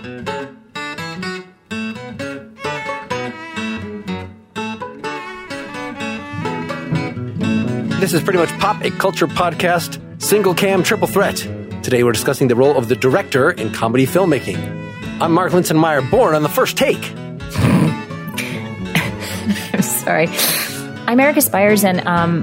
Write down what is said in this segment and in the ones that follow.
This is Pretty Much Pop, a culture podcast, single cam, triple threat. Today we're discussing the role of the director in comedy filmmaking. I'm Mark Linsenmeyer, born on the first take. I'm sorry. I'm Erica Spires, and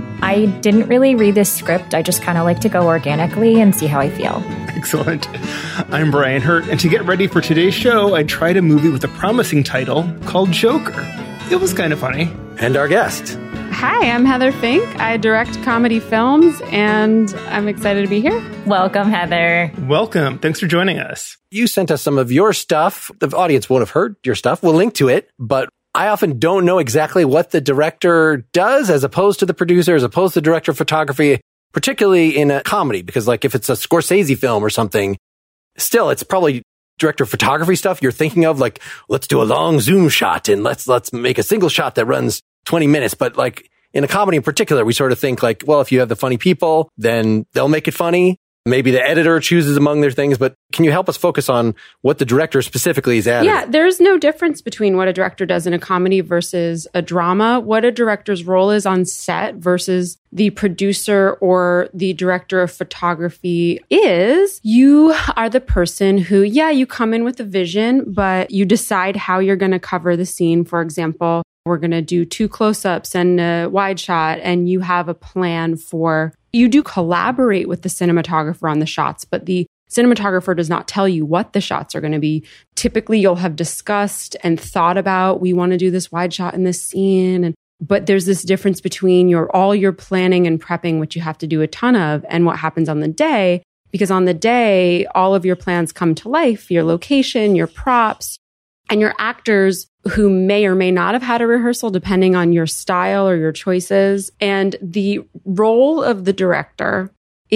I didn't really read this script. I just kind of like to go organically and see how I feel. Excellent. I'm Brian Hurt, and to get ready for today's show, I tried a movie with a promising title called Joker. It was kind of funny. And our guest. Hi, I'm Heather Fink. I direct comedy films, and I'm excited to be here. Welcome, Heather. Welcome. Thanks for joining us. You sent us some of your stuff. The audience won't have heard your stuff. We'll link to it, but I often don't know exactly what the director does as opposed to the producer, as opposed to the director of photography, particularly in a comedy, because like if it's a Scorsese film or something, still it's probably director of photography stuff you're thinking of, like, let's do a long zoom shot and let's make a single shot that runs 20 minutes. But like in a comedy in particular, we sort of think like, well, if you have the funny people, then they'll make it funny. Maybe the editor chooses among their things, but can you help us focus on what the director specifically is adding? Yeah, there's no difference between what a director does in a comedy versus a drama. What a director's role is on set versus the producer or the director of photography is, you are the person who, you come in with a vision, but you decide how you're going to cover the scene. For example, we're going to do 2 close-ups and a wide shot, and you have a plan for... You do collaborate with the cinematographer on the shots, but the cinematographer does not tell you what the shots are going to be. Typically, you'll have discussed and thought about, we want to do this wide shot in this scene. But there's this difference between all your planning and prepping, which you have to do a ton of, and what happens on the day. Because on the day, all of your plans come to life, your location, your props, and your actors who may or may not have had a rehearsal depending on your style or your choices. And the role of the director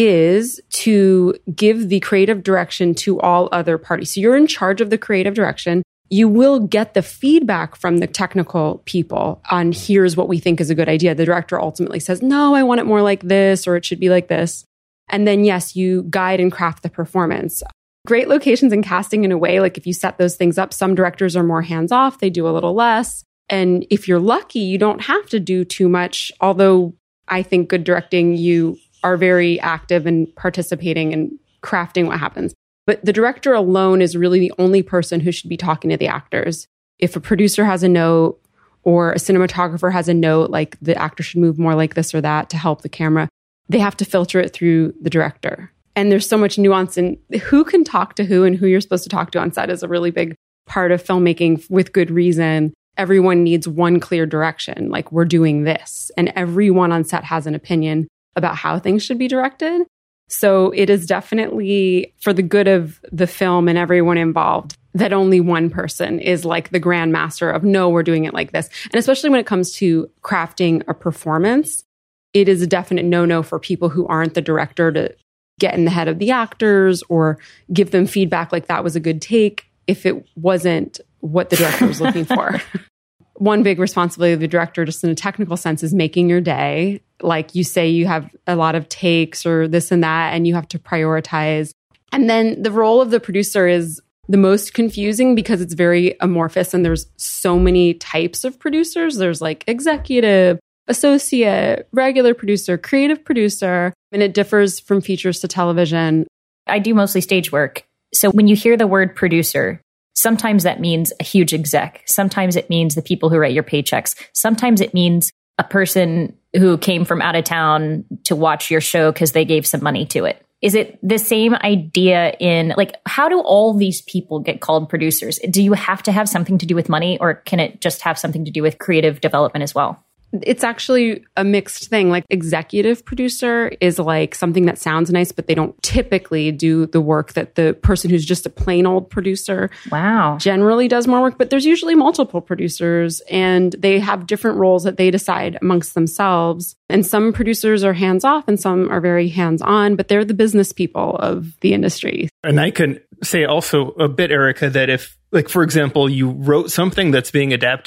is to give the creative direction to all other parties. So you're in charge of the creative direction. You will get the feedback from the technical people on here's what we think is a good idea. The director ultimately says, no, I want it more like this, or it should be like this. And then, yes, you guide and craft the performance. Great locations and casting in a way, like if you set those things up, some directors are more hands-off, they do a little less. And if you're lucky, you don't have to do too much. Although I think good directing, you are very active in participating and crafting what happens. But the director alone is really the only person who should be talking to the actors. If a producer has a note or a cinematographer has a note, like the actor should move more like this or that to help the camera, they have to filter it through the director. And there's so much nuance in who can talk to who and who you're supposed to talk to on set is a really big part of filmmaking with good reason. Everyone needs one clear direction, like we're doing this. And everyone on set has an opinion about how things should be directed. So it is definitely for the good of the film and everyone involved that only one person is like the grand master of, no, we're doing it like this. And especially when it comes to crafting a performance, it is a definite no-no for people who aren't the director to get in the head of the actors or give them feedback like that was a good take if it wasn't what the director was looking for. One big responsibility of the director, just in a technical sense, is making your day. Like you say, you have a lot of takes or this and that, and you have to prioritize. And then the role of the producer is the most confusing because it's very amorphous and there's so many types of producers. There's like executive, associate, regular producer, creative producer, and it differs from features to television. I do mostly stage work. So when you hear the word producer, sometimes that means a huge exec. Sometimes it means the people who write your paychecks. Sometimes it means a person who came from out of town to watch your show because they gave some money to it. Is it the same idea in, like, how do all these people get called producers? Do you have to have something to do with money, or can it just have something to do with creative development as well? It's actually a mixed thing. Like executive producer is like something that sounds nice, but they don't typically do the work that the person who's just a plain old producer generally does more work. But there's usually multiple producers and they have different roles that they decide amongst themselves. And some producers are hands off and some are very hands on, but they're the business people of the industry. And I can say also a bit, Erica, that if, like, for example, you wrote something that's being adapted,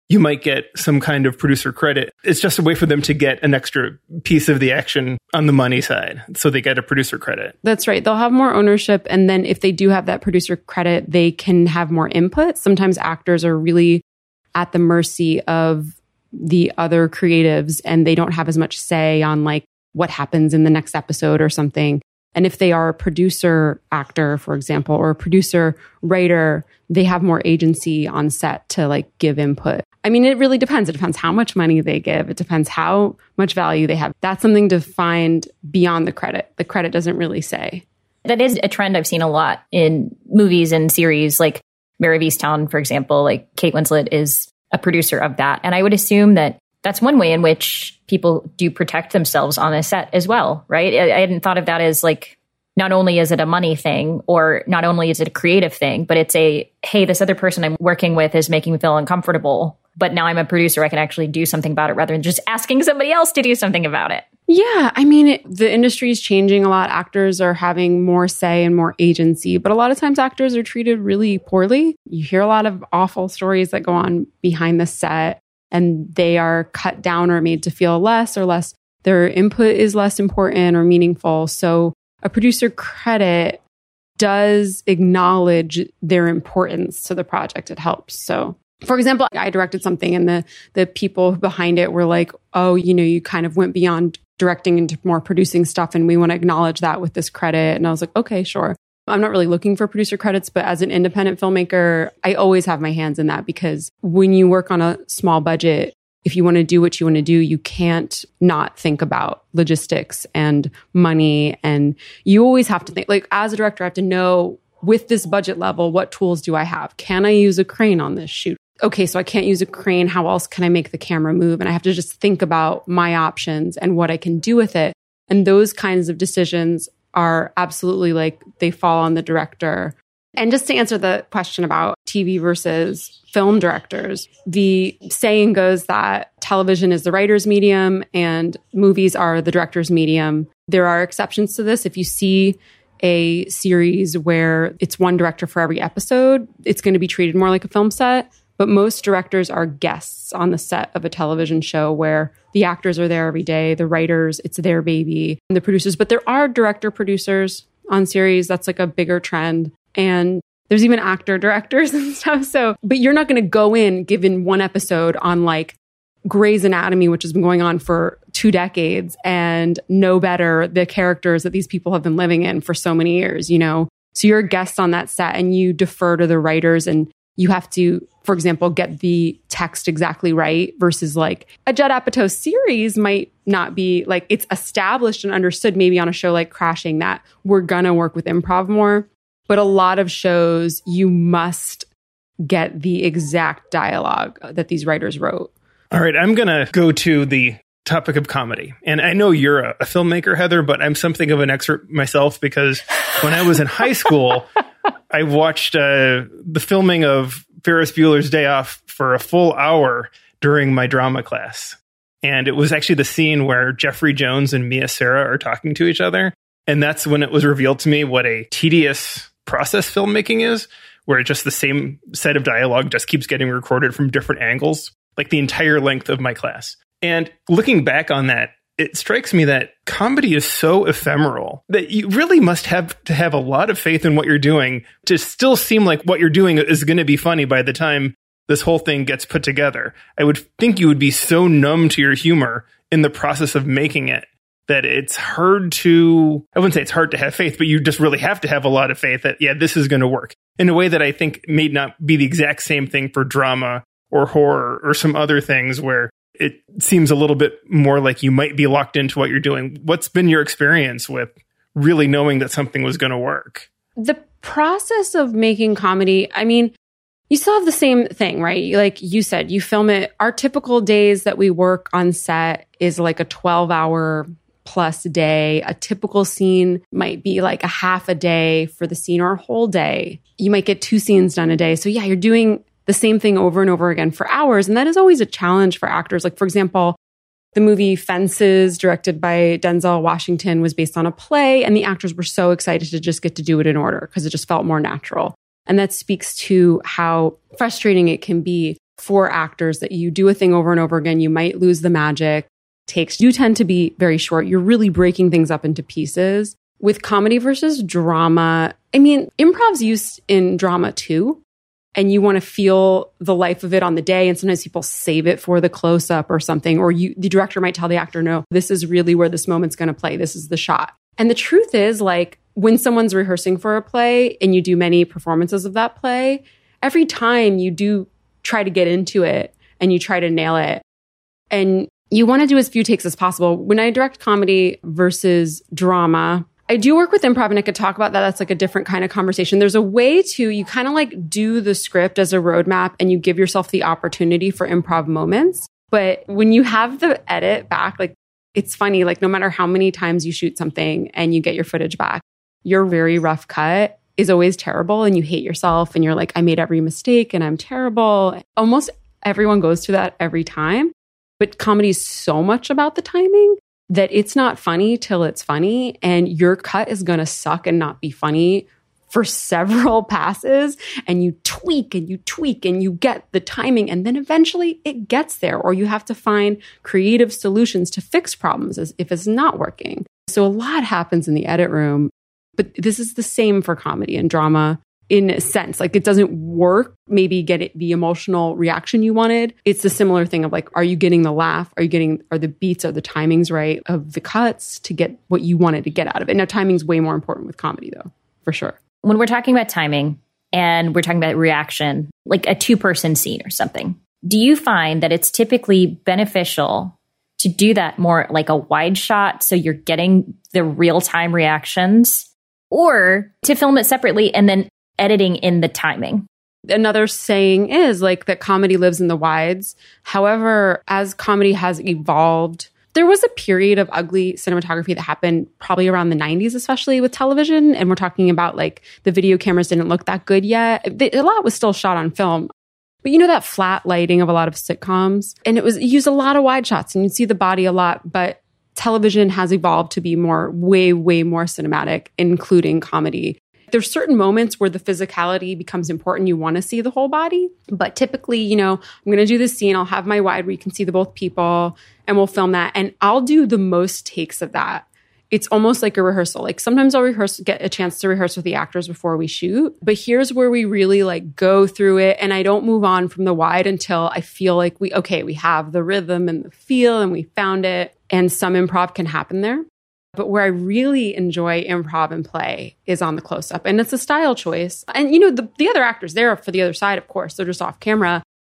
you might get some kind of producer credit. It's just a way for them to get an extra piece of the action on the money side. So they get a producer credit. That's right. They'll have more ownership. And then if they do have that producer credit, they can have more input. Sometimes actors are really at the mercy of the other creatives and they don't have as much say on like what happens in the next episode or something. And if they are a producer actor, for example, or a producer writer, they have more agency on set to like give input. I mean, it really depends. It depends how much money they give. It depends how much value they have. That's something to find beyond the credit. The credit doesn't really say. That is a trend I've seen a lot in movies and series, like Mare of Easttown, for example. Like Kate Winslet is a producer of that. And I would assume that that's one way in which people do protect themselves on a set as well, right? I hadn't thought of that as like, not only is it a money thing or not only is it a creative thing, but it's a, hey, this other person I'm working with is making me feel uncomfortable, but now I'm a producer. I can actually do something about it rather than just asking somebody else to do something about it. Yeah. I mean, the industry is changing a lot. Actors are having more say and more agency, but a lot of times actors are treated really poorly. You hear a lot of awful stories that go on behind the set and they are cut down or made to feel less or less. Their input is less important or meaningful. So a producer credit does acknowledge their importance to the project. It helps. So, for example, I directed something and the people behind it were like, oh, you kind of went beyond directing into more producing stuff and we want to acknowledge that with this credit. And I was like, okay, sure. I'm not really looking for producer credits, but as an independent filmmaker, I always have my hands in that because when you work on a small budget, if you want to do what you want to do, you can't not think about logistics and money. And you always have to think, like as a director, I have to know with this budget level, what tools do I have? Can I use a crane on this shoot? Okay, so I can't use a crane. How else can I make the camera move? And I have to just think about my options and what I can do with it. And those kinds of decisions are absolutely like they fall on the director. And just to answer the question about TV versus film directors, the saying goes that television is the writer's medium and movies are the director's medium. There are exceptions to this. If you see a series where it's one director for every episode, it's going to be treated more like a film set. But most directors are guests on the set of a television show where the actors are there every day, the writers, it's their baby, and the producers. But there are director-producers on series. That's like a bigger trend. And there's even actor directors and stuff. So, but you're not going to go in given one episode on like Grey's Anatomy, which has been going on for 2 decades and know better the characters that these people have been living in for so many years, So you're a guest on that set and you defer to the writers and you have to, for example, get the text exactly right versus like a Judd Apatow series might not be like it's established and understood maybe on a show like Crashing that we're going to work with improv more. But a lot of shows, you must get the exact dialogue that these writers wrote. All right, I'm going to go to the topic of comedy. And I know you're a filmmaker, Heather, but I'm something of an expert myself because when I was in high school, I watched the filming of Ferris Bueller's Day Off for a full hour during my drama class. And it was actually the scene where Jeffrey Jones and Mia Sara are talking to each other. And that's when it was revealed to me what a tedious process filmmaking is, where just the same set of dialogue just keeps getting recorded from different angles, like the entire length of my class. And looking back on that, it strikes me that comedy is so ephemeral that you really must have to have a lot of faith in what you're doing to still seem like what you're doing is going to be funny by the time this whole thing gets put together. I would think you would be so numb to your humor in the process of making it that it's hard to, I wouldn't say it's hard to have faith, but you just really have to have a lot of faith that, yeah, this is going to work in a way that I think may not be the exact same thing for drama or horror or some other things where it seems a little bit more like you might be locked into what you're doing. What's been your experience with really knowing that something was going to work? The process of making comedy, I mean, you still have the same thing, right? Like you said, you film it. Our typical days that we work on set is like a 12-hour plus day. A typical scene might be like a half a day for the scene or a whole day. You might get 2 scenes done a day. So yeah, you're doing the same thing over and over again for hours. And that is always a challenge for actors. Like, for example, the movie Fences, directed by Denzel Washington, was based on a play. And the actors were so excited to just get to do it in order because it just felt more natural. And that speaks to how frustrating it can be for actors that you do a thing over and over again. You might lose the magic. Takes do tend to be very short. You're really breaking things up into pieces. With comedy versus drama, I mean, improv's used in drama too. And you want to feel the life of it on the day. And sometimes people save it for the close-up or something. Or the director might tell the actor, no, this is really where this moment's going to play. This is the shot. And the truth is, like, when someone's rehearsing for a play and you do many performances of that play, every time you do try to get into it and you try to nail it. And you want to do as few takes as possible. When I direct comedy versus drama, I do work with improv, and I could talk about that. That's like a different kind of conversation. There's a way to, you kind of like do the script as a roadmap and you give yourself the opportunity for improv moments. But when you have the edit back, like, it's funny, like no matter how many times you shoot something and you get your footage back, your very rough cut is always terrible and you hate yourself and you're like, I made every mistake and I'm terrible. Almost everyone goes through that every time. But comedy is so much about the timing that it's not funny till it's funny, and your cut is going to suck and not be funny for several passes, and you tweak and you get the timing, and then eventually it gets there, or you have to find creative solutions to fix problems as if it's not working. So a lot happens in the edit room, but this is the same for comedy and drama. In a sense, like it doesn't work, maybe get it the emotional reaction you wanted. It's a similar thing of like, are you getting the laugh? Are the beats, are the timings right of the cuts to get what you wanted to get out of it? Now, timing's way more important with comedy though, for sure. When we're talking about timing and we're talking about reaction, like a 2-person scene or something, do you find that it's typically beneficial to do that more like a wide shot so you're getting the real-time reactions, or to film it separately and then editing in the timing? Another saying is like that comedy lives in the wides. However, as comedy has evolved, there was a period of ugly cinematography that happened probably around the 90s, especially with television. And we're talking about like the video cameras didn't look that good yet. A lot was still shot on film. But you know that flat lighting of a lot of sitcoms? And it used a lot of wide shots and you'd see the body a lot. But television has evolved to be way more cinematic, including comedy. There's certain moments where the physicality becomes important. You want to see the whole body. But typically, you know, I'm going to do this scene. I'll have my wide where you can see the both people and we'll film that. And I'll do the most takes of that. It's almost like a rehearsal. Like sometimes I'll get a chance to rehearse with the actors before we shoot. But here's where we really like go through it. And I don't move on from the wide until I feel like we have the rhythm and the feel and we found it. And some improv can happen there. But where I really enjoy improv and play is on the close-up. And it's a style choice. And, you know, the other actors, they're for the other side, of course. They're just off camera.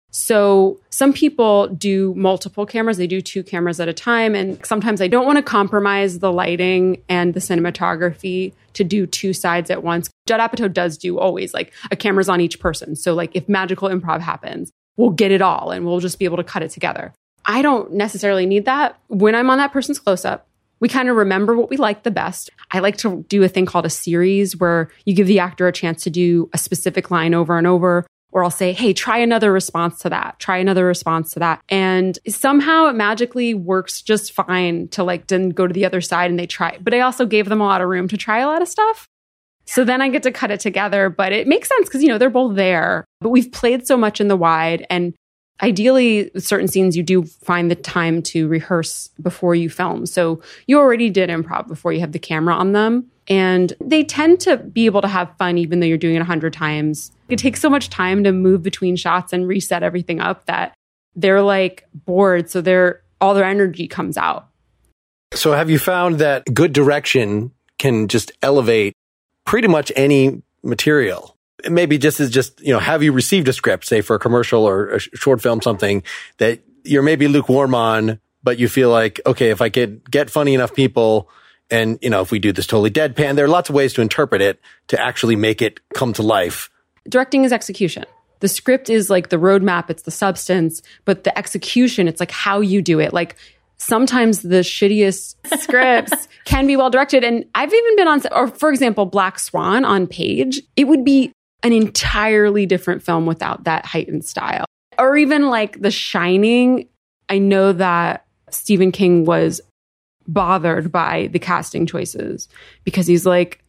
So some people do multiple cameras. They do 2 cameras at a time. And sometimes I don't want to compromise the lighting and the cinematography to do 2 sides at once. Judd Apatow does do always like a camera's on each person. So like if magical improv happens, we'll get it all and we'll just be able to cut it together. I don't necessarily need that. When I'm on that person's close-up, we kind of remember what we like the best. I like to do a thing called a series where you give the actor a chance to do a specific line over and over. Or I'll say, hey, try another response to that. Try another response to that. And somehow it magically works just fine to like then go to the other side and they try. But I also gave them a lot of room to try a lot of stuff. So then I get to cut it together. But it makes sense because, you know, they're both there. But we've played so much in the wide. And ideally, with certain scenes, you do find the time to rehearse before you film. So you already did improv before you have the camera on them. And they tend to be able to have fun even though you're doing it 100 times. It takes so much time to move between shots and reset everything up that they're like bored. So all their energy comes out. So have you found that good direction can just elevate pretty much any material? Maybe have you received a script, say for a commercial or a short film, something that you're maybe lukewarm on, but you feel like, okay, if I could get funny enough people and, you know, if we do this totally deadpan, there are lots of ways to interpret it to actually make it come to life. Directing is execution. The script is like the roadmap, it's the substance, but the execution, it's like how you do it. Like sometimes the shittiest scripts can be well directed. And I've even been on, or for example, Black Swan on Page, it would be an entirely different film without that heightened style. Or even like The Shining, I know that Stephen King was bothered by the casting choices because he's like,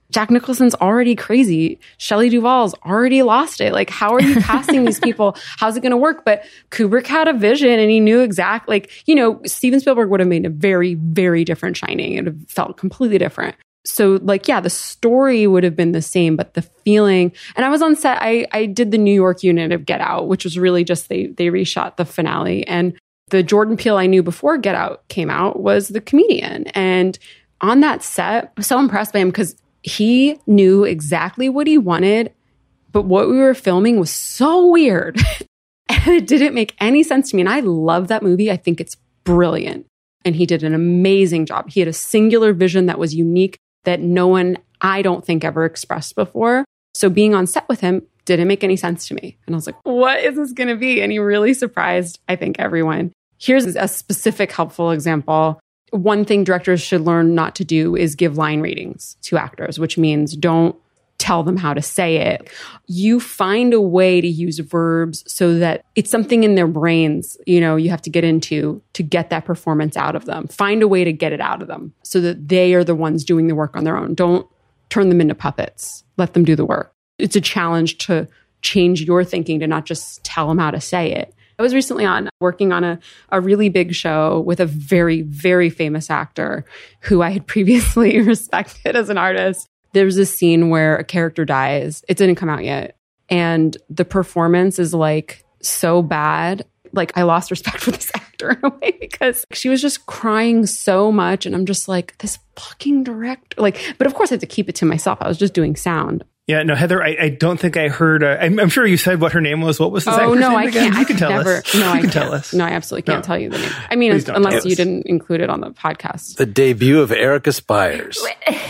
Jack Nicholson's already crazy. Shelley Duvall's already lost it. Like, how are you casting these people? How's it going to work? But Kubrick had a vision and he knew exactly, like, you know, Steven Spielberg would have made a very, very different Shining. It would have felt completely different. So, like, yeah, the story would have been the same, but the feeling, and I was on set, I did the New York unit of Get Out, which was really just, they reshot the finale. And the Jordan Peele I knew before Get Out came out was the comedian. And on that set, I was so impressed by him because he knew exactly what he wanted, but what we were filming was so weird. And it didn't make any sense to me. And I love that movie. I think it's brilliant. And he did an amazing job. He had a singular vision that was unique that no one, I don't think, ever expressed before. So being on set with him didn't make any sense to me. And I was like, what is this going to be? And he really surprised, I think, everyone. Here's a specific helpful example. One thing directors should learn not to do is give line readings to actors, which means don't tell them how to say it. You find a way to use verbs so that it's something in their brains, you know, you have to get into to get that performance out of them. Find a way to get it out of them so that they are the ones doing the work on their own. Don't turn them into puppets. Let them do the work. It's a challenge to change your thinking, to not just tell them how to say it. I was recently working on a really big show with a very, very famous actor who I had previously respected as an artist. There was a scene where a character dies. It didn't come out yet. And the performance is like so bad. Like, I lost respect for this actor in a way because she was just crying so much. And I'm just like, this fucking director. Like, but of course I had to keep it to myself. I was just doing sound. Yeah, no, Heather, I don't think I heard. I'm sure you said what her name was. What was this actor's no, name I again? can't. You can tell us. No, you can tell us. No, I absolutely can't tell you the name. I mean, unless you didn't include it on the podcast. The debut of Erica Spires.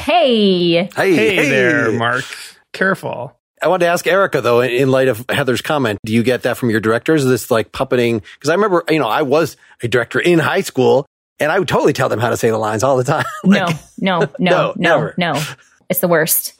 Hey there, Mark. Careful. I wanted to ask Erica, though, in light of Heather's comment, do you get that from your directors? This like puppeting? Because I remember, you know, I was a director in high school and I would totally tell them how to say the lines all the time. Like, No. It's the worst.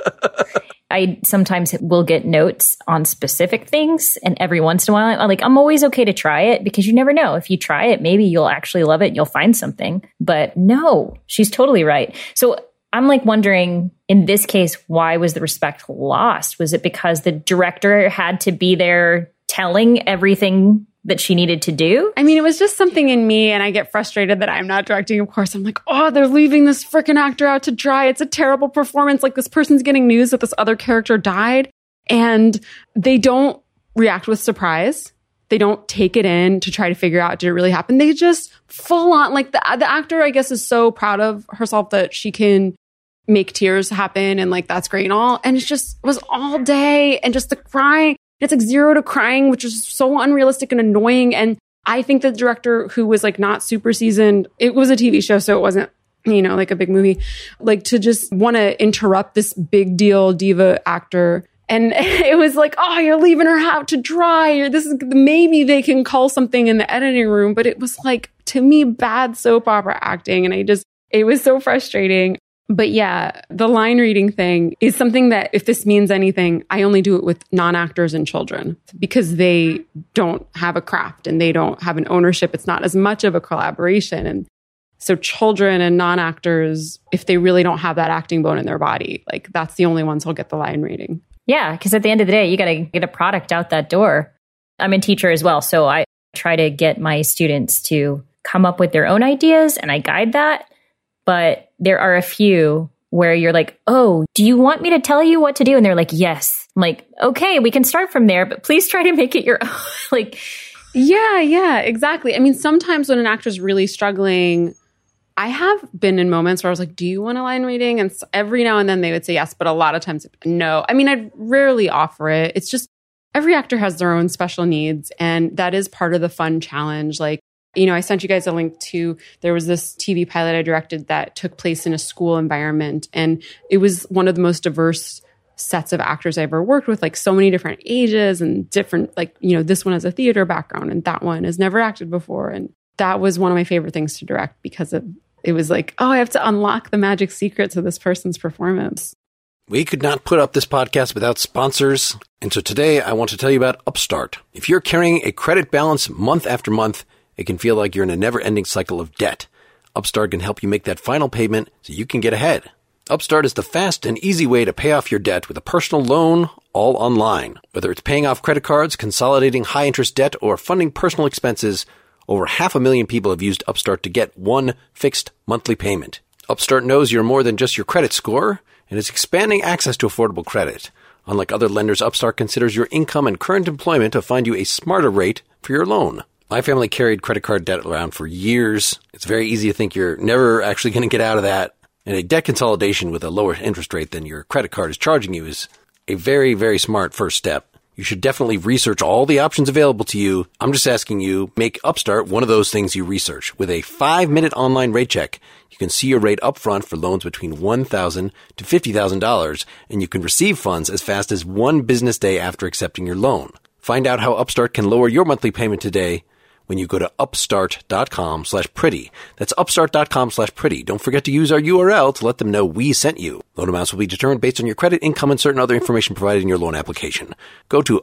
I sometimes will get notes on specific things, and every once in a while, I'm always okay to try it because you never know. If you try it, maybe you'll actually love it. You'll find something. But no, she's totally right. So I'm wondering, in this case, why was the respect lost? Was it because the director had to be there telling everything that she needed to do? I mean, it was just something in me, and I get frustrated that I'm not directing. Of course, I'm like, oh, they're leaving this freaking actor out to dry. It's a terrible performance. Like, this person's getting news that this other character died, and they don't react with surprise. They don't take it in to try to figure out, did it really happen? They just full on, like, the actor, I guess, is so proud of herself that she can make tears happen, and like, that's great and all. And it was all day, and just the crying. It's like 0 to crying, which is so unrealistic and annoying. And I think the director, who was like not super seasoned, it was a TV show, so it wasn't, you know, like a big movie, like to just want to interrupt this big deal diva actor. And it was like, oh, you're leaving her out to dry. Or this is, maybe they can call something in the editing room. But it was like, to me, bad soap opera acting. And it was so frustrating. But yeah, the line reading thing is something that, if this means anything, I only do it with non-actors and children because they don't have a craft and they don't have an ownership. It's not as much of a collaboration. And so children and non-actors, if they really don't have that acting bone in their body, like, that's the only ones who'll get the line reading. Yeah, because at the end of the day, you got to get a product out that door. I'm a teacher as well, so I try to get my students to come up with their own ideas, and I guide that. But there are a few where you're like, oh, do you want me to tell you what to do? And they're like, yes. I'm like, okay, we can start from there, but please try to make it your own. Yeah, exactly. I mean, sometimes when an actor's really struggling, I have been in moments where I was like, do you want a line reading? And every now and then they would say yes, but a lot of times, no. I mean, I'd rarely offer it. It's just, every actor has their own special needs. And that is part of the fun challenge. Like, you know, I sent you guys a link to, there was this TV pilot I directed that took place in a school environment. And it was one of the most diverse sets of actors I ever worked with, like so many different ages and different, like, you know, this one has a theater background and that one has never acted before. And that was one of my favorite things to direct because it was like, oh, I have to unlock the magic secrets of this person's performance. We could not put up this podcast without sponsors. And so today I want to tell you about Upstart. If you're carrying a credit balance month after month, it can feel like you're in a never-ending cycle of debt. Upstart can help you make that final payment so you can get ahead. Upstart is the fast and easy way to pay off your debt with a personal loan, all online. Whether it's paying off credit cards, consolidating high-interest debt, or funding personal expenses, over 500,000 people have used Upstart to get one fixed monthly payment. Upstart knows you're more than just your credit score, and is expanding access to affordable credit. Unlike other lenders, Upstart considers your income and current employment to find you a smarter rate for your loan. My family carried credit card debt around for years. It's very easy to think you're never actually going to get out of that. And a debt consolidation with a lower interest rate than your credit card is charging you is a very, very smart first step. You should definitely research all the options available to you. I'm just asking you, make Upstart one of those things you research. With a 5-minute online rate check, you can see your rate upfront for loans between $1,000 to $50,000, and you can receive funds as fast as 1 business day after accepting your loan. Find out how Upstart can lower your monthly payment today when you go to upstart.com/pretty. That's upstart.com/pretty. Don't forget to use our URL to let them know we sent you. Loan amounts will be determined based on your credit, income, and certain other information provided in your loan application. Go to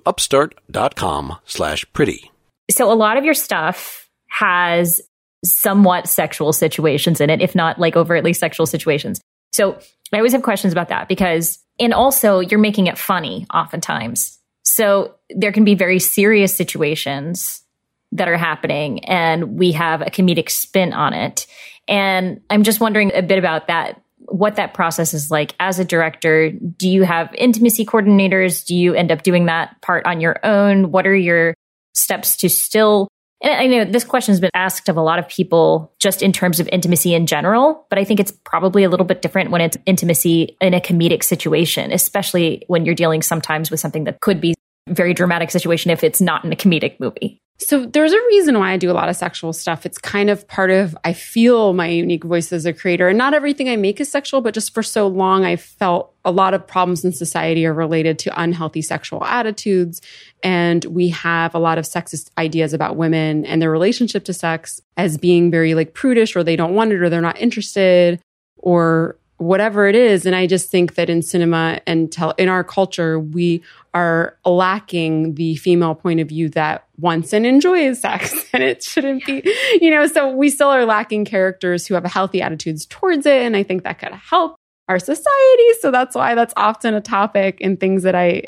upstart.com/pretty. So a lot of your stuff has somewhat sexual situations in it, if not like overtly sexual situations. So I always have questions about that because, and also you're making it funny oftentimes. So there can be very serious situations that are happening and we have a comedic spin on it. And I'm just wondering a bit about that, what that process is like as a director. Do you have intimacy coordinators? Do you end up doing that part on your own? What are your steps to still, and I know this question has been asked of a lot of people just in terms of intimacy in general, but I think it's probably a little bit different when it's intimacy in a comedic situation, especially when you're dealing sometimes with something that could be a very dramatic situation if it's not in a comedic movie. So there's a reason why I do a lot of sexual stuff. It's kind of part of, I feel my unique voice as a creator. And not everything I make is sexual, but just for so long, I felt a lot of problems in society are related to unhealthy sexual attitudes. And we have a lot of sexist ideas about women and their relationship to sex as being very like prudish, or they don't want it, or they're not interested, or whatever it is. And I just think that in cinema and in our culture, we are lacking the female point of view that wants and enjoys sex. And it shouldn't be, so we still are lacking characters who have healthy attitudes towards it. And I think that could help our society. So that's why that's often a topic in things that I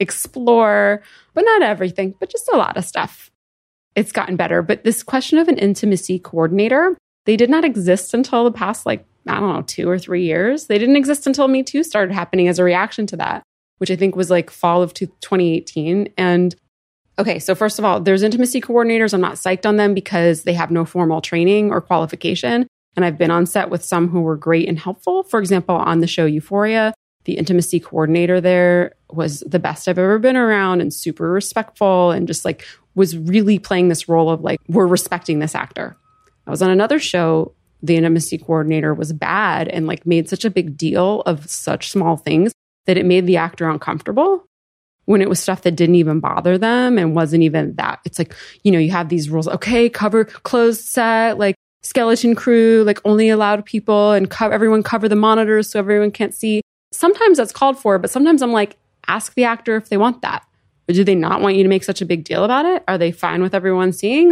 explore, but not everything, but just a lot of stuff. It's gotten better. But this question of an intimacy coordinator, they did not exist until the past, 2 or 3 years. They didn't exist until Me Too started happening as a reaction to that, which I think was fall of 2018. And okay, so first of all, there's intimacy coordinators. I'm not psyched on them because they have no formal training or qualification. And I've been on set with some who were great and helpful. For example, on the show Euphoria, the intimacy coordinator there was the best I've ever been around and super respectful and just was really playing this role of we're respecting this actor. I was on another show. The intimacy coordinator was bad and made such a big deal of such small things that it made the actor uncomfortable when it was stuff that didn't even bother them and wasn't even that. It's you have these rules. Okay, closed set, skeleton crew, only allowed people and everyone cover the monitors so everyone can't see. Sometimes that's called for, but sometimes I'm ask the actor if they want that. Or do they not want you to make such a big deal about it? Are they fine with everyone seeing?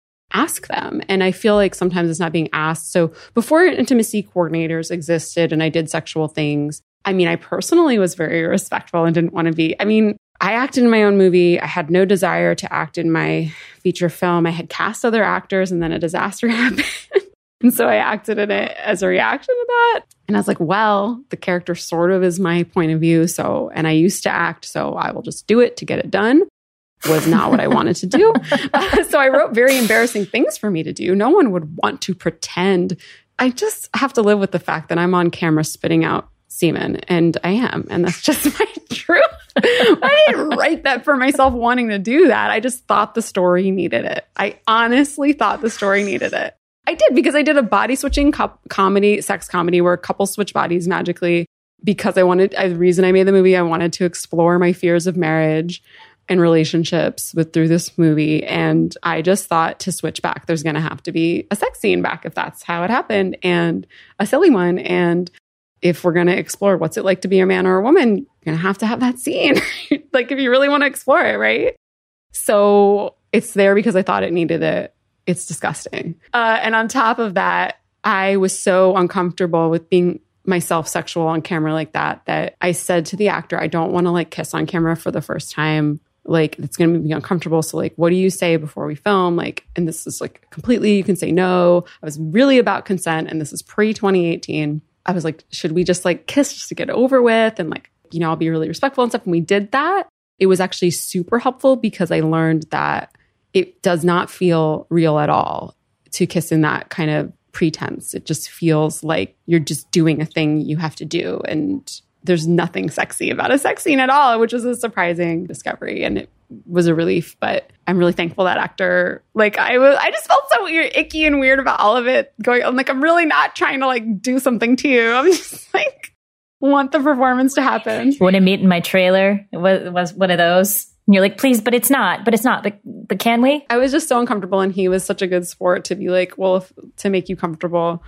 Ask them. And I feel sometimes it's not being asked. So before intimacy coordinators existed and I did sexual things, I personally was very respectful and didn't want to be. I acted in my own movie. I had no desire to act in my feature film. I had cast other actors and then a disaster happened. And so I acted in it as a reaction to that. And I was well, the character sort of is my point of view. So, and I used to act, so I will just do it to get it done. Was not what I wanted to do. So I wrote very embarrassing things for me to do. No one would want to pretend. I just have to live with the fact that I'm on camera spitting out semen, and I am. And that's just my truth. I didn't write that for myself wanting to do that. I just thought the story needed it. I honestly thought the story needed it. I did, because I did a body switching comedy, sex comedy, where couples switch bodies magically because the reason I made the movie, I wanted to explore my fears of marriage and relationships through this movie. And I just thought to switch back, there's going to have to be a sex scene back if that's how it happened, and a silly one. And if we're going to explore what's it like to be a man or a woman, you're going to have that scene. If you really want to explore it, right? So it's there because I thought it needed it. It's disgusting. And on top of that, I was so uncomfortable with being myself sexual on camera like that I said to the actor, I don't want to like kiss on camera for the first time. Like, it's going to be uncomfortable. So like, what do you say before we film? Like, and this is like completely, you can say no. I was really about consent. And this is pre-2018. I was like, should we just like kiss just to get it over with? And like, you know, I'll be really respectful and stuff. And we did that. It was actually super helpful because I learned that it does not feel real at all to kiss in that kind of pretense. It just feels like you're just doing a thing you have to do. And there's nothing sexy about a sex scene at all, which was a surprising discovery. And it was a relief, but I'm really thankful that actor, like I just felt so weird, icky and weird about all of it going on. Like, I'm really not trying to like do something to you. I'm just like, want the performance to happen. When I meet in my trailer, it was one of those. And you're like, please, but it's not, but can we? I was just so uncomfortable. And he was such a good sport to be like, well, to make you comfortable.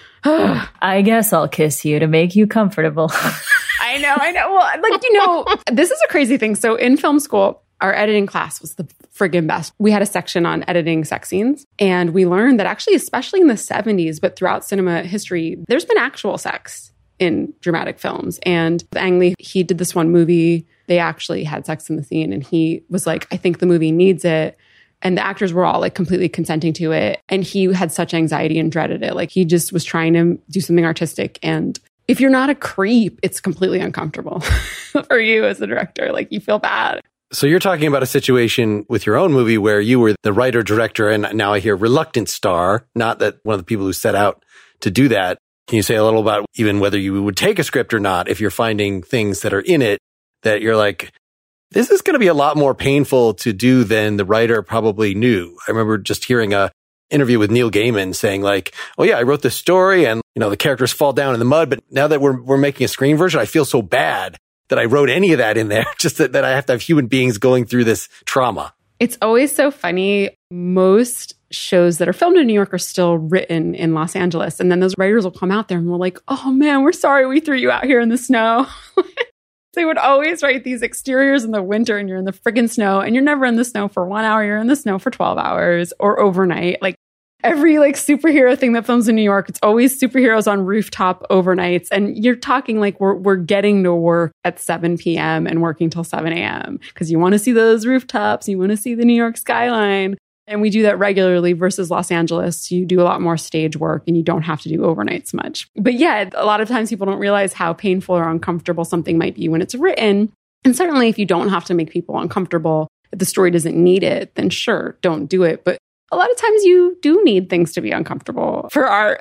I guess I'll kiss you to make you comfortable. I know. Well, like, you know, this is a crazy thing. So in film school, our editing class was the friggin' best. We had a section on editing sex scenes. And we learned that actually, especially in the 70s, but throughout cinema history, there's been actual sex in dramatic films. And Ang Lee, he did this one movie. They actually had sex in the scene. And he was like, I think the movie needs it. And the actors were all like completely consenting to it. And he had such anxiety and dreaded it. Like, he just was trying to do something artistic. And if you're not a creep, it's completely uncomfortable for you as a director. Like, you feel bad. So you're talking about a situation with your own movie where you were the writer, director, and now I hear reluctant star, not that one of the people who set out to do that. Can you say a little about even whether you would take a script or not if you're finding things that are in it that you're like, this is going to be a lot more painful to do than the writer probably knew? I remember just hearing a interview with Neil Gaiman saying like, oh yeah, I wrote this story and, you know, the characters fall down in the mud, but now that we're making a screen version, I feel so bad that I wrote any of that in there, just that I have to have human beings going through this trauma. It's always so funny. Most shows that are filmed in New York are still written in Los Angeles. And then those writers will come out there and we're like, oh man, we're sorry we threw you out here in the snow. They would always write these exteriors in the winter and you're in the friggin' snow and you're never in the snow for 1 hour. You're in the snow for 12 hours or overnight. Like, every like superhero thing that films in New York, it's always superheroes on rooftop overnights. And you're talking like we're getting to work at 7 p.m. and working till 7 a.m. because you want to see those rooftops. You want to see the New York skyline. And we do that regularly versus Los Angeles. You do a lot more stage work and you don't have to do overnights much. But yeah, a lot of times people don't realize how painful or uncomfortable something might be when it's written. And certainly if you don't have to make people uncomfortable, if the story doesn't need it, then sure, don't do it. But a lot of times you do need things to be uncomfortable for art.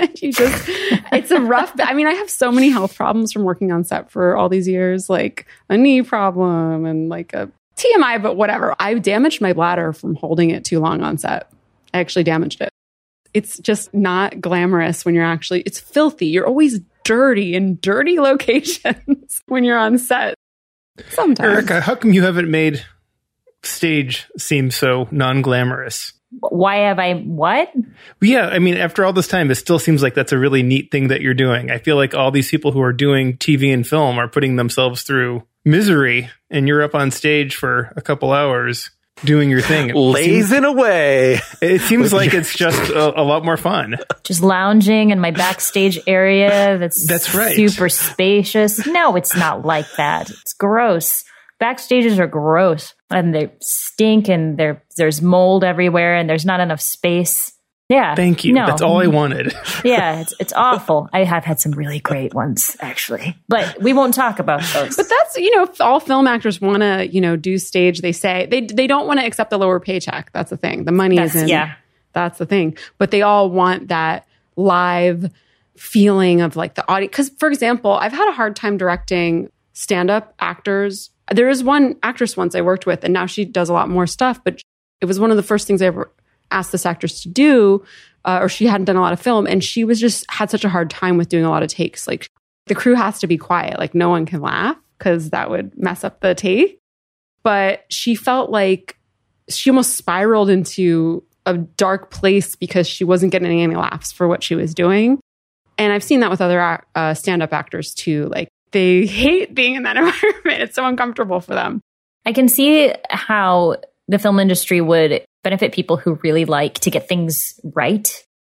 It's a rough, I mean, I have so many health problems from working on set for all these years, like a knee problem and like a TMI, but whatever. I damaged my bladder from holding it too long on set. I actually damaged it. It's just not glamorous when you're actually, it's filthy. You're always dirty in dirty locations when you're on set. Sometimes. Erica, how come you haven't made stage seem so non-glamorous? Why have I what? Yeah, I mean, after all this time, it still seems like that's a really neat thing that you're doing. I feel like all these people who are doing TV and film are putting themselves through misery, and you're up on stage for a couple hours doing your thing. Lazing away. It seems like it's just a lot more fun. Just lounging in my backstage area that's right. Super spacious. No, it's not like that. It's gross. Backstages are gross and they stink and there's mold everywhere and there's not enough space. Yeah. Thank you. No. That's all I wanted. Yeah, it's awful. I have had some really great ones, actually. But we won't talk about those. But that's, if all film actors want to, do stage, they say they don't want to accept the lower paycheck. That's the thing. The money isn't. Yeah. That's the thing. But they all want that live feeling of like the audience. Because, for example, I've had a hard time directing stand-up actors. There is one actress once I worked with, and now she does a lot more stuff. But it was one of the first things I ever asked this actress to do, or she hadn't done a lot of film, and she was just had such a hard time with doing a lot of takes. Like, the crew has to be quiet, like no one can laugh because that would mess up the take. But she felt like she almost spiraled into a dark place because she wasn't getting any laughs for what she was doing. And I've seen that with other stand-up actors too. Like, they hate being in that environment. It's so uncomfortable for them. I can see how the film industry would benefit people who really like to get things right.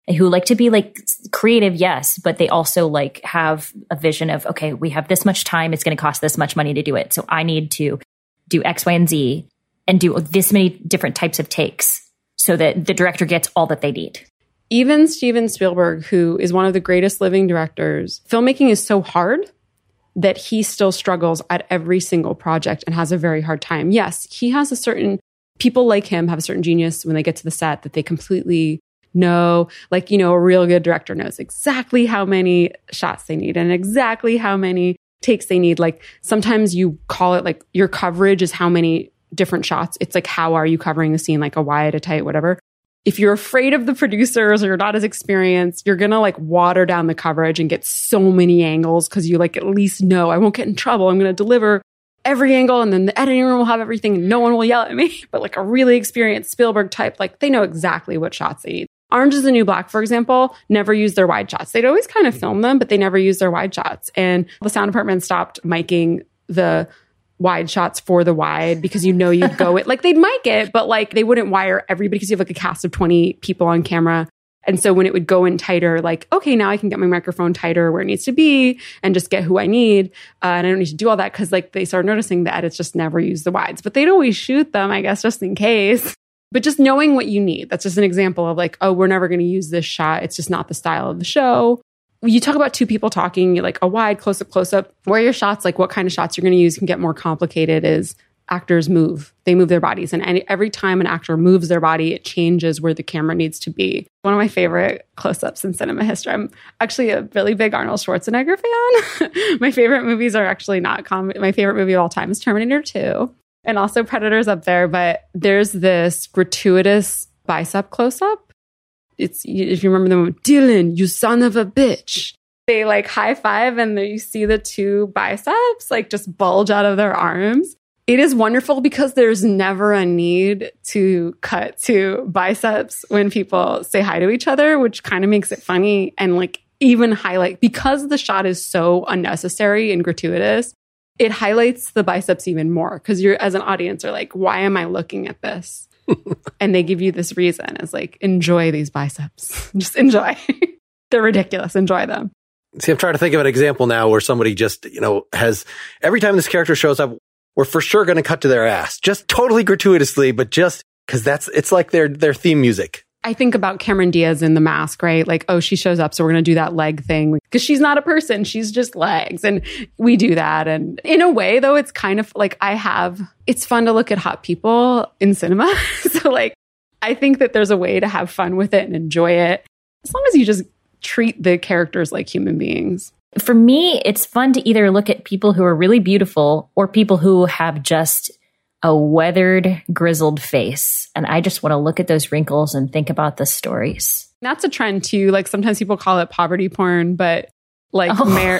who like to be like creative, yes, but they also like have a vision of, okay, we have this much time. It's going to cost this much money to do it. So I need to do X, Y, and Z and do this many different types of takes so that the director gets all that they need. Even Steven Spielberg, who is one of the greatest living directors, filmmaking is so hard that he still struggles at every single project and has a very hard time. Yes, he has a certain, people like him have a certain genius when they get to the set that they completely know. Like, you know, a real good director knows exactly how many shots they need and exactly how many takes they need. Like sometimes you call it like your coverage is how many different shots. It's like, how are you covering the scene? Like a wide, a tight, whatever. If you're afraid of the producers or you're not as experienced, you're going to like water down the coverage and get so many angles because you like at least know I won't get in trouble. I'm going to deliver every angle and then the editing room will have everything and no one will yell at me. But like a really experienced Spielberg type, like they know exactly what shots they need. Orange is the New Black, for example, never used their wide shots. They'd always kind of film them, but they never used their wide shots. And the sound department stopped miking the wide shots for the wide because you know you'd go it like they'd mic it, but like they wouldn't wire everybody because you have like a cast of 20 people on camera. And so when it would go in tighter, like, okay, now I can get my microphone tighter where it needs to be and just get who I need. And I don't need to do all that because like they started noticing the edits just never use the wides, but they'd always shoot them, I guess, just in case. But just knowing what you need, that's just an example of like, oh, we're never going to use this shot. It's just not the style of the show. You talk about two people talking, like a wide, close up, where your shots, like what kind of shots you're going to use can get more complicated is actors move. They move their bodies. And every time an actor moves their body, it changes where the camera needs to be. One of my favorite close-ups in cinema history. I'm actually a really big Arnold Schwarzenegger fan. My favorite movies are actually not comedy. My favorite movie of all time is Terminator 2. And also Predator's up there. But there's this gratuitous bicep close-up. It's, if you remember the movie, Dylan, you son of a bitch. They like high five and you see the two biceps like just bulge out of their arms. It is wonderful because there's never a need to cut to biceps when people say hi to each other, which kind of makes it funny and like even highlight, because the shot is so unnecessary and gratuitous, it highlights the biceps even more because you're, as an audience, are like, why am I looking at this? And they give you this reason. It's like, enjoy these biceps. Just enjoy. They're ridiculous. Enjoy them. See, I'm trying to think of an example now where somebody just, you know, has, every time this character shows up, we're for sure going to cut to their ass. Just totally gratuitously, but just because it's like their theme music. I think about Cameron Diaz in The Mask, right? Like, oh, she shows up, so we're going to do that leg thing because she's not a person. She's just legs. And we do that. And in a way, though, it's kind of like it's fun to look at hot people in cinema. So like, I think that there's a way to have fun with it and enjoy it as long as you just treat the characters like human beings. For me, it's fun to either look at people who are really beautiful or people who have just a weathered, grizzled face. And I just want to look at those wrinkles and think about the stories. That's a trend too. Like sometimes people call it poverty porn, but like Mayor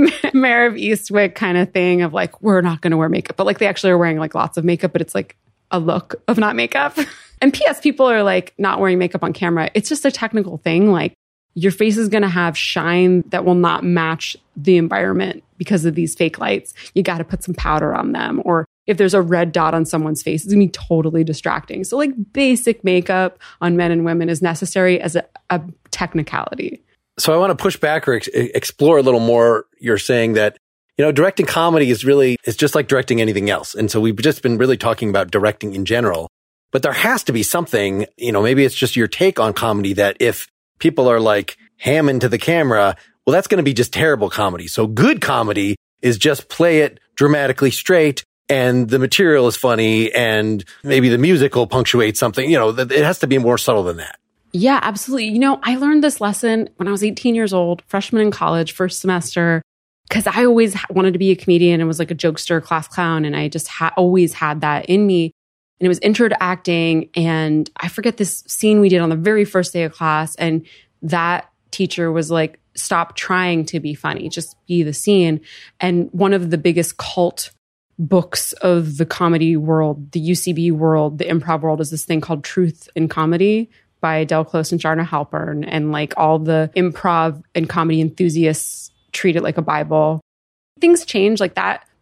of Eastwick kind of thing of like, we're not going to wear makeup. But like they actually are wearing like lots of makeup, but it's like a look of not makeup. And P.S. people are like not wearing makeup on camera. It's just a technical thing. Like your face is going to have shine that will not match the environment because of these fake lights. You got to put some powder on them. Or if there's a red dot on someone's face, it's going to be totally distracting. So like basic makeup on men and women is necessary as a technicality. So I want to push back or explore a little more. You're saying that, you know, directing comedy is just like directing anything else. And so we've just been really talking about directing in general. But there has to be something, you know, maybe it's just your take on comedy that if people are like hamming to the camera, well, that's going to be just terrible comedy. So good comedy is just play it dramatically straight and the material is funny and maybe the music will punctuate something. You know, it has to be more subtle than that. Yeah, absolutely. You know, I learned this lesson when I was 18 years old, freshman in college, first semester, because I always wanted to be a comedian and was like a jokester, class clown. And I just always had that in me. And it was intro to acting. And I forget this scene we did on the very first day of class. And that teacher was like, stop trying to be funny, just be the scene. And one of the biggest cult books of the comedy world, the UCB world, the improv world, is this thing called Truth in Comedy by Del Close and Charna Halpern. And like all the improv and comedy enthusiasts treat it like a Bible. Things change, like that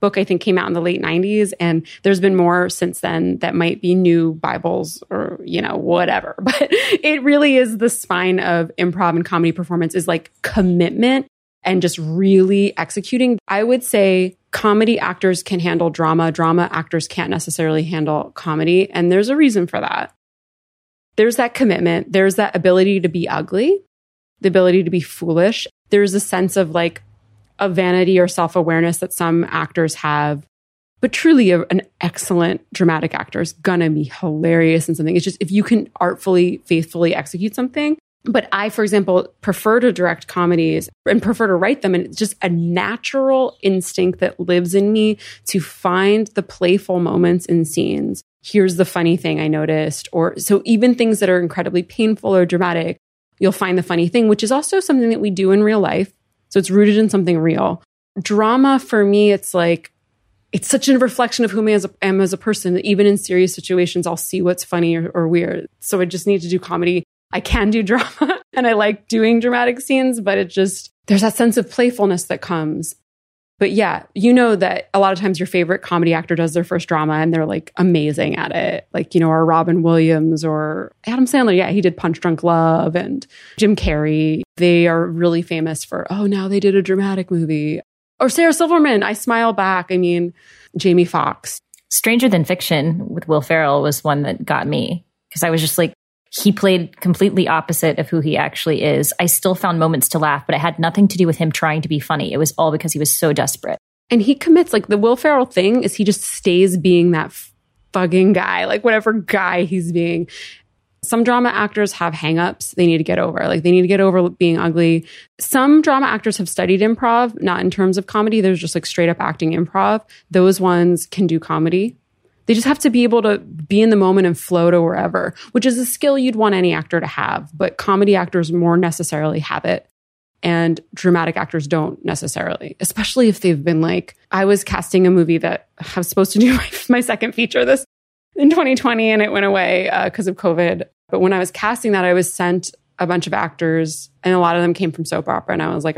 book, I think, came out in the late 90s. And there's been more since then that might be new Bibles or, whatever. But it really is the spine of improv and comedy performance is like commitment and just really executing. I would say comedy actors can handle drama. Drama actors can't necessarily handle comedy. And there's a reason for that. There's that commitment. There's that ability to be ugly, the ability to be foolish. There's a sense of like a vanity or self-awareness that some actors have. But truly, an excellent dramatic actor is gonna be hilarious in something. It's just if you can artfully, faithfully execute something. But I, for example, prefer to direct comedies and prefer to write them. And it's just a natural instinct that lives in me to find the playful moments in scenes. Here's the funny thing I noticed. Or so even things that are incredibly painful or dramatic, you'll find the funny thing, which is also something that we do in real life. So it's rooted in something real. Drama, for me, it's like, it's such a reflection of who I am as a person that even in serious situations, I'll see what's funny or weird. So I just need to do comedy. I can do drama and I like doing dramatic scenes, but there's that sense of playfulness that comes. But yeah, that a lot of times your favorite comedy actor does their first drama and they're like amazing at it. Like, or Robin Williams or Adam Sandler. Yeah, he did Punch Drunk Love, and Jim Carrey. They are really famous for, now they did a dramatic movie. Or Sarah Silverman, I smile back. I mean, Jamie Foxx. Stranger Than Fiction with Will Ferrell was one that got me because I was just like, he played completely opposite of who he actually is. I still found moments to laugh, but it had nothing to do with him trying to be funny. It was all because he was so desperate. And he commits, like the Will Ferrell thing is he just stays being that fucking guy, like whatever guy he's being. Some drama actors have hangups they need to get over. Like they need to get over being ugly. Some drama actors have studied improv, not in terms of comedy. There's just like straight up acting improv. Those ones can do comedy. They just have to be able to be in the moment and flow to wherever, which is a skill you'd want any actor to have. But comedy actors more necessarily have it. And dramatic actors don't necessarily, especially if they've been like, I was casting a movie that I was supposed to do my second feature this in 2020 and it went away because of COVID. But when I was casting that, I was sent a bunch of actors and a lot of them came from soap opera. And I was like,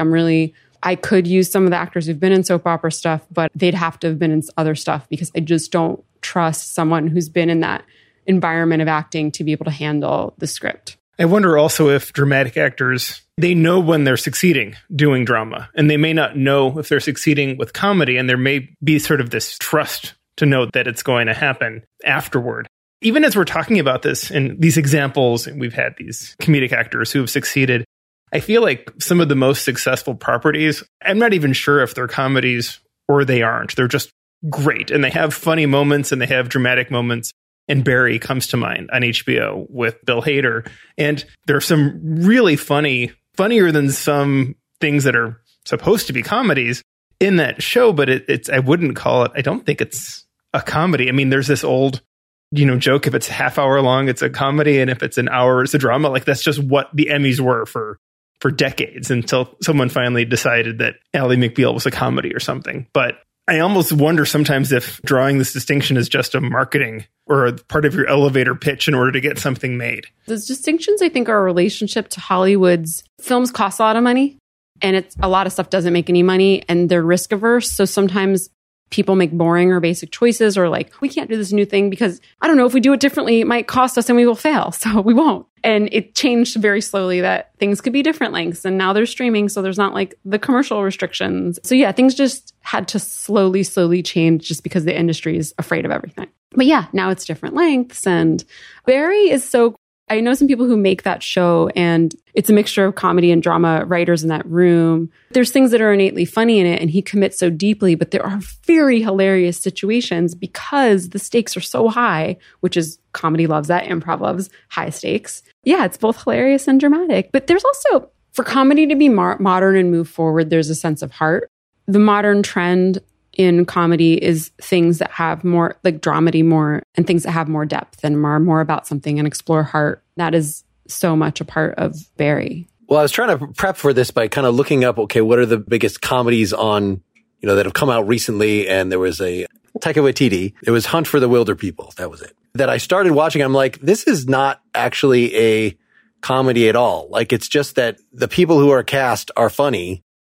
I could use some of the actors who've been in soap opera stuff, but they'd have to have been in other stuff because I just don't trust someone who's been in that environment of acting to be able to handle the script. I wonder also if dramatic actors, they know when they're succeeding doing drama, and they may not know if they're succeeding with comedy, and there may be sort of this trust to know that it's going to happen afterward. Even as we're talking about this and these examples, we've had these comedic actors who have succeeded. I feel like some of the most successful properties, I'm not even sure if they're comedies or they aren't. They're just great. And they have funny moments and they have dramatic moments. And Barry comes to mind on HBO with Bill Hader. And there are some really funnier than some things that are supposed to be comedies in that show. But it's I wouldn't call it, I don't think it's a comedy. I mean, there's this old joke, if it's a half hour long, it's a comedy. And if it's an hour, it's a drama. Like that's just what the Emmys were for decades until someone finally decided that Ally McBeal was a comedy or something. But I almost wonder sometimes if drawing this distinction is just a marketing or a part of your elevator pitch in order to get something made. Those distinctions, I think, are a relationship to Hollywood's films cost a lot of money and a lot of stuff doesn't make any money and they're risk averse. So sometimes people make boring or basic choices or like, we can't do this new thing because I don't know, if we do it differently, it might cost us and we will fail. So we won't. And it changed very slowly that things could be different lengths. And now they're streaming. So there's not like the commercial restrictions. So yeah, things just had to slowly change just because the industry is afraid of everything. But yeah, now it's different lengths. And Barry is so, I know some people who make that show and it's a mixture of comedy and drama writers in that room. There's things that are innately funny in it and he commits so deeply, but there are very hilarious situations because the stakes are so high, which is comedy loves that, improv loves high stakes. Yeah, it's both hilarious and dramatic. But there's also, for comedy to be modern and move forward, there's a sense of heart. The modern trend in comedy is things that have more like dramedy more and things that have more depth and are more about something and explore heart. That is so much a part of Barry. Well, I was trying to prep for this by kind of looking up, okay, what are the biggest comedies on, that have come out recently? And there was a Taika Waititi. It was Hunt for the Wilder People. That was it. That I started watching. I'm like, this is not actually a comedy at all. Like, it's just that the people who are cast are funny,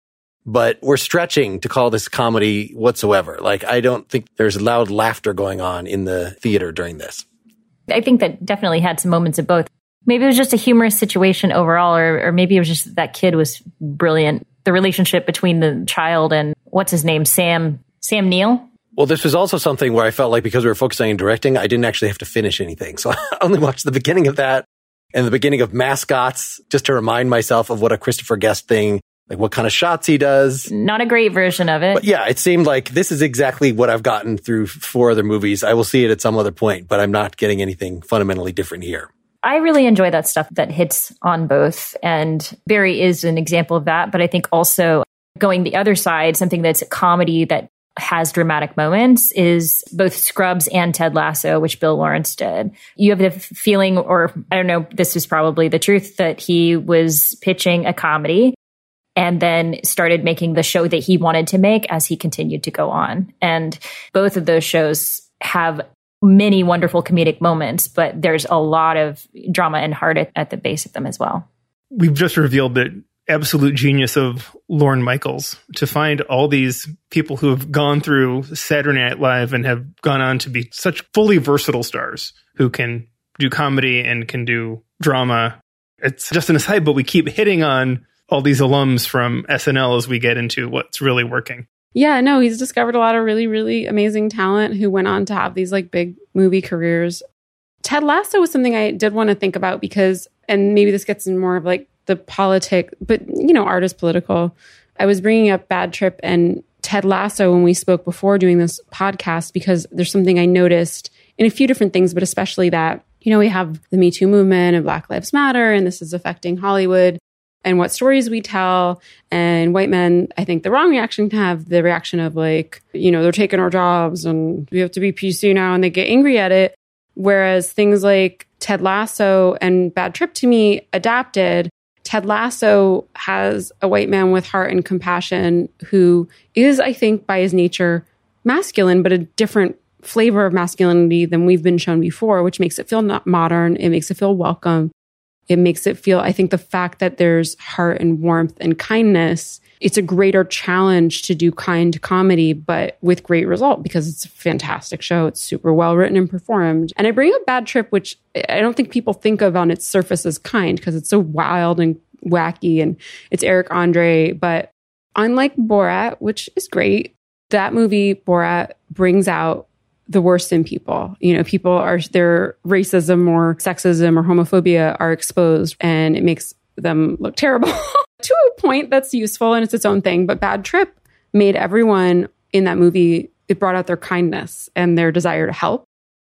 but we're stretching to call this comedy whatsoever. Like, I don't think there's loud laughter going on in the theater during this. I think that definitely had some moments of both. Maybe it was just a humorous situation overall, or maybe it was just that kid was brilliant. The relationship between the child and what's his name, Sam Neill. Well, this was also something where I felt like because we were focusing on directing, I didn't actually have to finish anything. So I only watched the beginning of that and the beginning of Mascots just to remind myself of what a Christopher Guest thing, like what kind of shots he does. Not a great version of it. But yeah, it seemed like this is exactly what I've gotten through 4 other movies. I will see it at some other point, but I'm not getting anything fundamentally different here. I really enjoy that stuff that hits on both. And Barry is an example of that. But I think also going the other side, something that's a comedy that has dramatic moments is both Scrubs and Ted Lasso, which Bill Lawrence did. You have the feeling, or I don't know, this is probably the truth, that he was pitching a comedy and then started making the show that he wanted to make as he continued to go on. And both of those shows have many wonderful comedic moments, but there's a lot of drama and heart at the base of them as well. We've just revealed the absolute genius of Lorne Michaels to find all these people who have gone through Saturday Night Live and have gone on to be such fully versatile stars who can do comedy and can do drama. It's just an aside, but we keep hitting on all these alums from SNL as we get into what's really working. Yeah, no, he's discovered a lot of really, really amazing talent who went on to have these like big movie careers. Ted Lasso was something I did want to think about because, and maybe this gets in more of like the politic, but you know, art is political. I was bringing up Bad Trip and Ted Lasso when we spoke before doing this podcast because there's something I noticed in a few different things, but especially that, you know, we have the Me Too movement and Black Lives Matter, and this is affecting Hollywood and what stories we tell. And white men, I think the wrong reaction can have the reaction of like, you know, they're taking our jobs and we have to be PC now, and they get angry at it. Whereas things like Ted Lasso and Bad Trip to me adapted. Ted Lasso has a white man with heart and compassion who is, I think, by his nature masculine, but a different flavor of masculinity than we've been shown before, which makes it feel not modern. It makes it feel welcome. It makes it feel, I think the fact that there's heart and warmth and kindness, it's a greater challenge to do kind comedy, but with great result because it's a fantastic show. It's super well written and performed. And I bring up Bad Trip, which I don't think people think of on its surface as kind because it's so wild and wacky and it's Eric Andre. But unlike Borat, which is great, that movie, Borat, brings out the worst in people. You know, people are, their racism or sexism or homophobia are exposed and it makes them look terrible. To a point that's useful and it's its own thing. But Bad Trip made everyone in that movie, it brought out their kindness and their desire to help.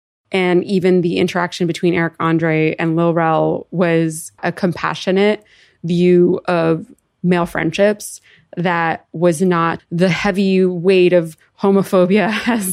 And even the interaction between Eric Andre and Lil Rel was a compassionate view of male friendships that was not the heavy weight of homophobia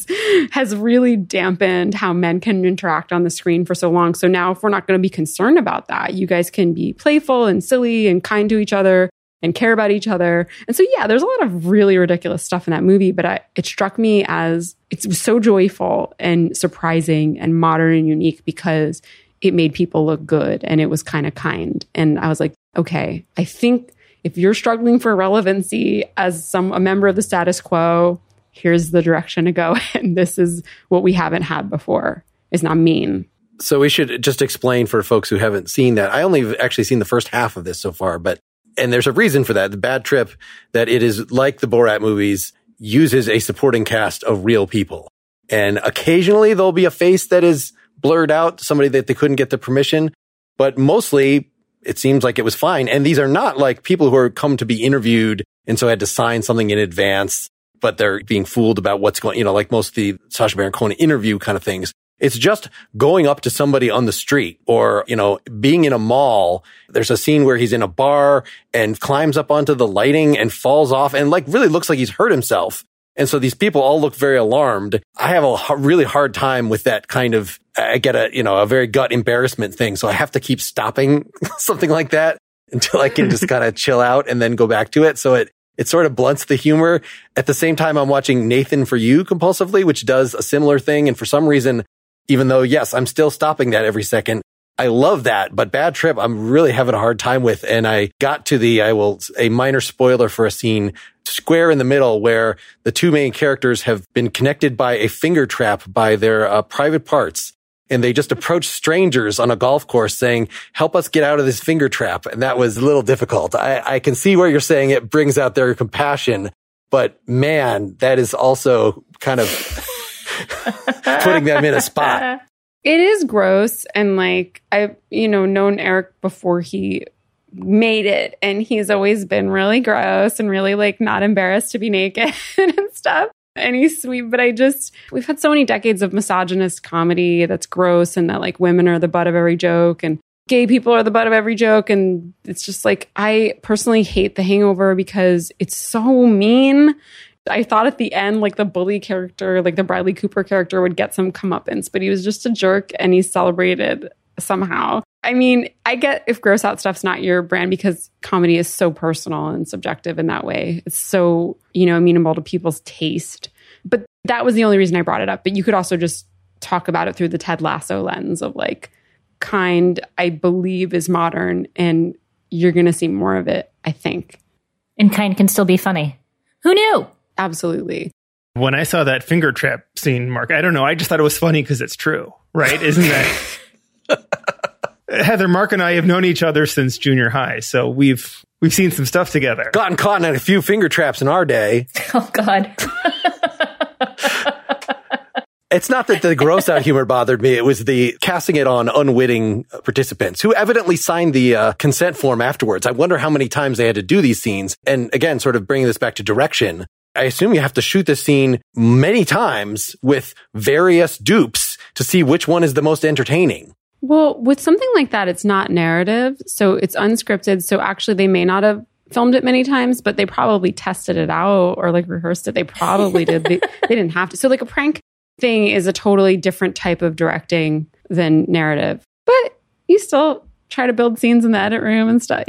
has really dampened how men can interact on the screen for so long. So now if we're not going to be concerned about that, you guys can be playful and silly and kind to each other and care about each other. And so, yeah, there's a lot of really ridiculous stuff in that movie, but it struck me as it's so joyful and surprising and modern and unique because it made people look good and it was kind of kind. And I was like, okay, I think if you're struggling for relevancy as a member of the status quo, here's the direction to go. And this is what we haven't had before. It's not mean. So we should just explain for folks who haven't seen that. I only have actually seen the first half of this so far, and there's a reason for that. The Bad Trip, that it is like the Borat movies, uses a supporting cast of real people. And occasionally there'll be a face that is blurred out, somebody that they couldn't get the permission, but mostly it seems like it was fine. And these are not like people who are come to be interviewed and so had to sign something in advance, but they're being fooled about what's going, like most of the Sacha Baron Cohen interview kind of things. It's just going up to somebody on the street or, being in a mall. There's a scene where he's in a bar and climbs up onto the lighting and falls off and really looks like he's hurt himself. And so these people all look very alarmed. I have a really hard time with that kind of, I get a very gut embarrassment thing. So I have to keep stopping something like that until I can just kind of chill out and then go back to it. So it sort of blunts the humor. At the same time, I'm watching Nathan For You compulsively, which does a similar thing. And for some reason, even though, yes, I'm still stopping that every second, I love that, but Bad Trip, I'm really having a hard time with. And I got to a minor spoiler for a scene square in the middle where the two main characters have been connected by a finger trap by their private parts. And they just approach strangers on a golf course saying, help us get out of this finger trap. And that was a little difficult. I can see where you're saying it brings out their compassion, but man, that is also kind of putting them in a spot. It is gross. And like, I've, known Eric before he made it, and he's always been really gross and really like not embarrassed to be naked and stuff. And he's sweet, but we've had so many decades of misogynist comedy that's gross and that like women are the butt of every joke and gay people are the butt of every joke. And it's just like, I personally hate The Hangover because it's so mean. I thought at the end, like the bully character, like the Bradley Cooper character would get some comeuppance, but he was just a jerk and he's celebrated somehow. I mean, I get if gross out stuff's not your brand because comedy is so personal and subjective in that way. It's so, amenable to people's taste. But that was the only reason I brought it up. But you could also just talk about it through the Ted Lasso lens of like, Kind, I believe is modern and you're going to see more of it, I think. And Kind can still be funny. Who knew? Absolutely. When I saw that finger trap scene, Mark, I don't know. I just thought it was funny because it's true, right? Isn't that... Heather, Mark and I have known each other since junior high, so we've seen some stuff together. Gotten caught in a few finger traps in our day. Oh, God. It's not that the gross out humor bothered me. It was the casting it on unwitting participants who evidently signed the consent form afterwards. I wonder how many times they had to do these scenes. And again, sort of bringing this back to direction, I assume you have to shoot this scene many times with various dupes to see which one is the most entertaining. Well, with something like that, it's not narrative, so it's unscripted. So actually, they may not have filmed it many times, but they probably tested it out or like rehearsed it. They probably did. They didn't have to. So like a prank thing is a totally different type of directing than narrative. But you still try to build scenes in the edit room and stuff,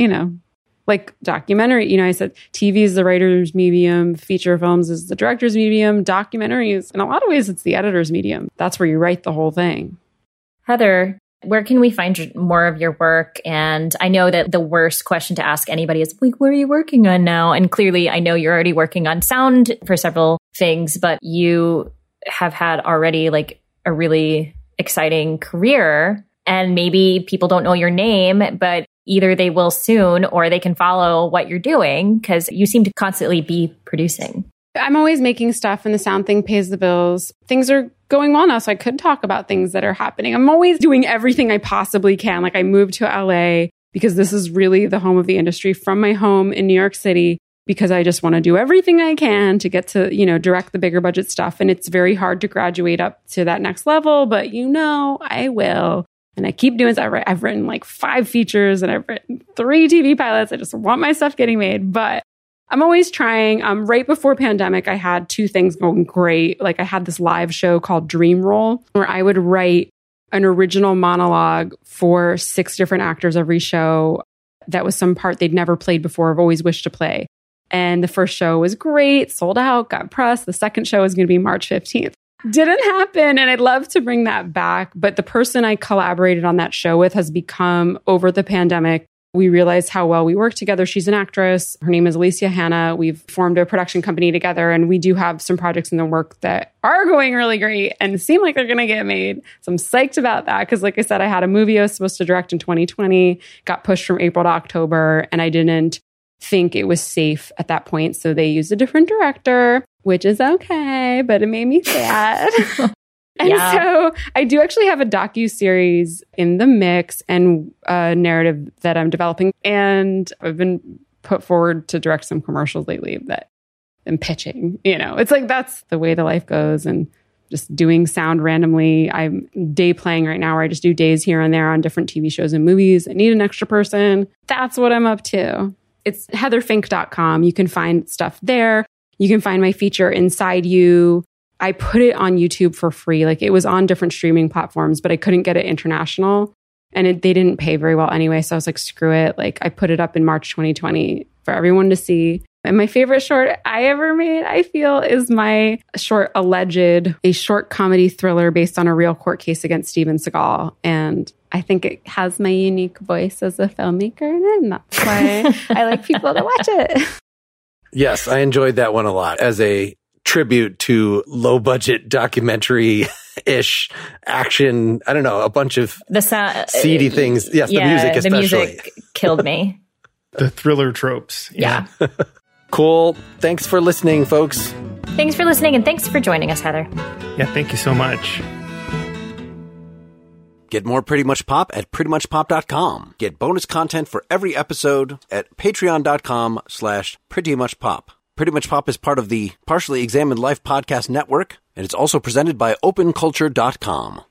like documentary. I said TV is the writer's medium, feature films is the director's medium, documentaries, in a lot of ways, it's the editor's medium. That's where you write the whole thing. Heather, where can we find more of your work? And I know that the worst question to ask anybody is, like, what are you working on now? And clearly, I know you're already working on sound for several things, but you have had already like a really exciting career. And maybe people don't know your name, but either they will soon or they can follow what you're doing because you seem to constantly be producing. I'm always making stuff and the sound thing pays the bills. Things are going well now, so I could talk about things that are happening. I'm always doing everything I possibly can. Like I moved to LA because this is really the home of the industry from my home in New York City because I just want to do everything I can to get to, direct the bigger budget stuff. And it's very hard to graduate up to that next level, but I will. And I keep doing so. I've written like 5 features and I've written 3 TV pilots. I just want my stuff getting made, but I'm always trying. Right before pandemic, I had 2 things going great. Like I had this live show called Dream Roll where I would write an original monologue for 6 different actors every show. That was some part they'd never played before, I've always wished to play. And the first show was great, sold out, got press. The second show was going to be March 15th. Didn't happen. And I'd love to bring that back. But the person I collaborated on that show with has become, over the pandemic, we realized how well we work together. She's an actress. Her name is Alicia Hanna. We've formed a production company together and we do have some projects in the work that are going really great and seem like they're going to get made. So I'm psyched about that because like I said, I had a movie I was supposed to direct in 2020, got pushed from April to October, and I didn't think it was safe at that point. So they used a different director, which is okay, but it made me sad. And so I do actually have a docu-series in the mix and a narrative that I'm developing. And I've been put forward to direct some commercials lately that I'm pitching. It's like that's the way the life goes. And just doing sound randomly. I'm day playing right now where I just do days here and there on different TV shows and movies. I need an extra person. That's what I'm up to. It's heatherfink.com. You can find stuff there. You can find my feature Inside You. I put it on YouTube for free. Like it was on different streaming platforms, but I couldn't get it international. And they didn't pay very well anyway. So I was like, screw it. Like I put it up in March 2020 for everyone to see. And my favorite short I ever made, I feel, is my short Alleged, a short comedy thriller based on a real court case against Steven Seagal. And I think it has my unique voice as a filmmaker in it, and that's why I like people to watch it. Yes, I enjoyed that one a lot as a tribute to low budget documentary-ish action. I don't know, a bunch of seedy things. Yes, the music especially. The music killed me. The thriller tropes. Yeah. Cool. Thanks for listening, folks. Thanks for listening, and thanks for joining us, Heather. Yeah, thank you so much. Get more Pretty Much Pop at prettymuchpop.com. Get bonus content for every episode at patreon.com/prettymuchpop. Pretty Much Pop is part of the Partially Examined Life podcast network, and it's also presented by openculture.com.